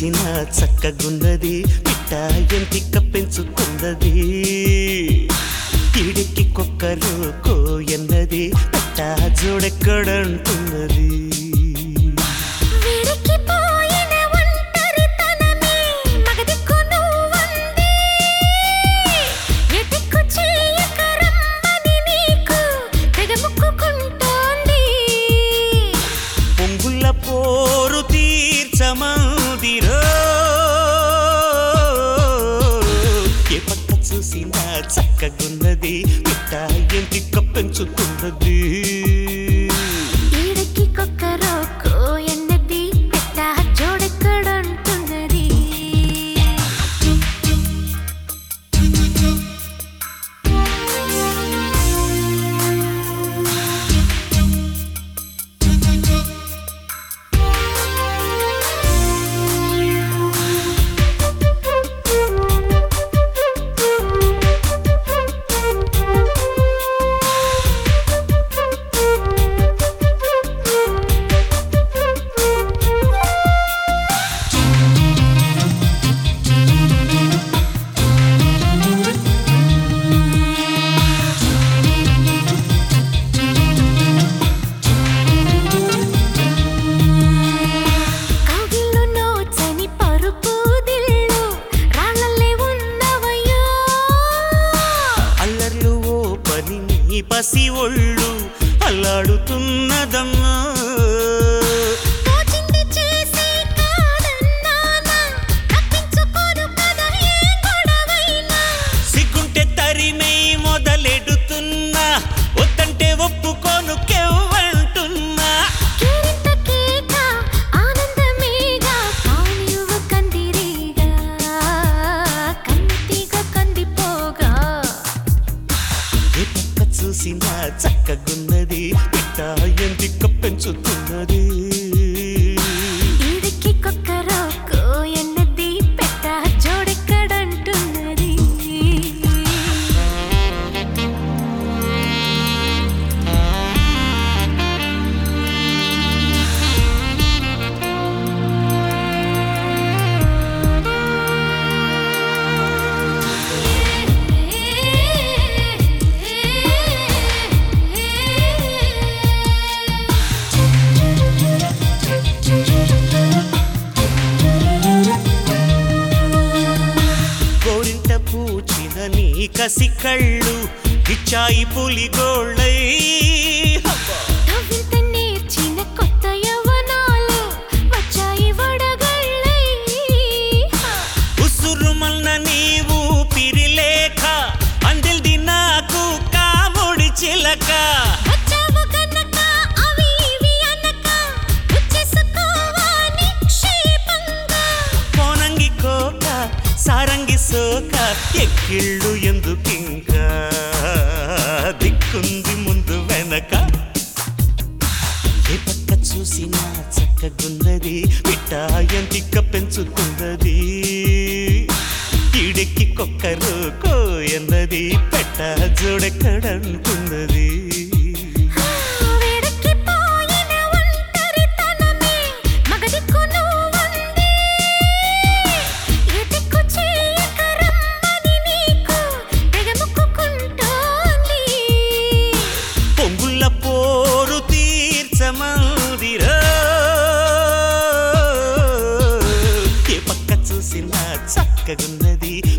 చూసినా చక్కగున్నది పిట్ట ఎంటిక పెంచుతున్నది ఈడికి కొక్కరు కోయన్నది పిట్ట జోడెక్కడంటున్నది పోరు తీర్చమందిరో ఏ పక్క చూసినా చక్కగున్నది పిట్ట ఎంటిక పెంచుతున్నది ఈడకి కొక్కరో కోయన్నది పిట్ట జోడెక్కడంటున్నది పసి ఒళ్ళు అల్లాడుతున్నదమ్మా సిగ్గుంటే తరిమై మొదలెడుతున్నా వద్దంటే ఒప్పుకోను కెవ్వంటున్నా చూసినా చక్కగున్నది పిట్ట ఎంటిక పెంచుతున్నది ఈడకి కొక్కరో కోయన్నది పిట్ట జోడెక్కడంటున్నది పూచిన నీ కసి కళ్ళు ఇచ్చాయి పులిగోళ్ళై నేర్చిన కొత్త యవ్వనాలు వచ్చాయి వడగళ్ళై ఉసురుమన్న నీవు పిరిలేక అందిల్ది నాకు కాముడి చిలక సారంగి సోక ఎక్కిళ్ళు ఎందుకింకా దిక్కుంది ముందు వెనక ఏ పక్క చూసినా చక్కగున్నది పిట్ట ఎంటిక పెంచుతున్నది ఈడెక్కి కొక్కరు కోయన్నది పెట్ట జోడెక్కడంటున్నది పోరు తీర్చమందిరో ఏ పక్క చూసినా చక్కగున్నది